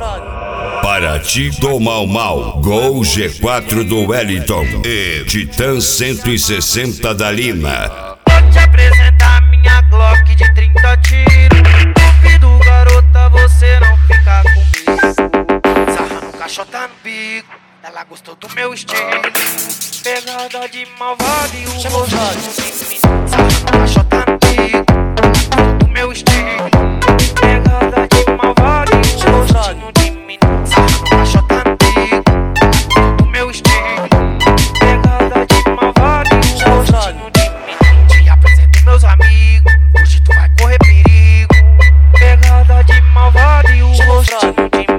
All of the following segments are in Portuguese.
Paraty do Mau Mau, Gol G4 do Wellington e Titan 160 da Lina. Vou te apresentar minha Glock de 30 tiros. Duvido, garota, você não ficar comigo. Sarrando caixota no bico, ela gostou do meu estilo. Pegada de malvado e o rosto de mim. Sarrando caixota no bico, ela gostou do meu estilo. Pegada de malvado e o rosto de mim. Sarrando caixota no bico, ela gostou do meu estilo. Pegada de malvado e o rosto de mim. Te apresento meus amigos, hoje tu vai correr perigo. Pegada de malvado e o rostinho de mim.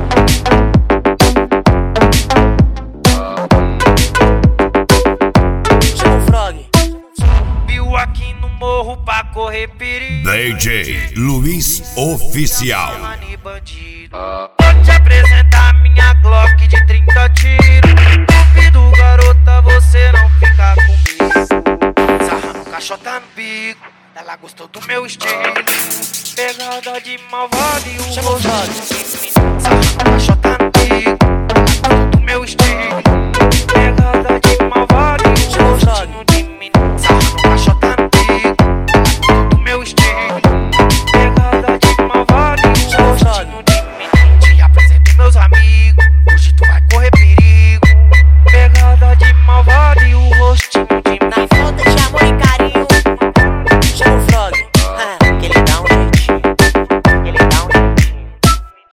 Viu aqui no morro pra correr perigo. DJ Luiz Oficial. Vou te apresentar minha Glock de 30 tiros. Duvido, garota, você não ficar comigo. Sarrando caixota no bico, ela gostou do meu estilo. Pegada de malvado e o rosto de mim. Sarrando caixota no bico, ela gostou do meu estilo.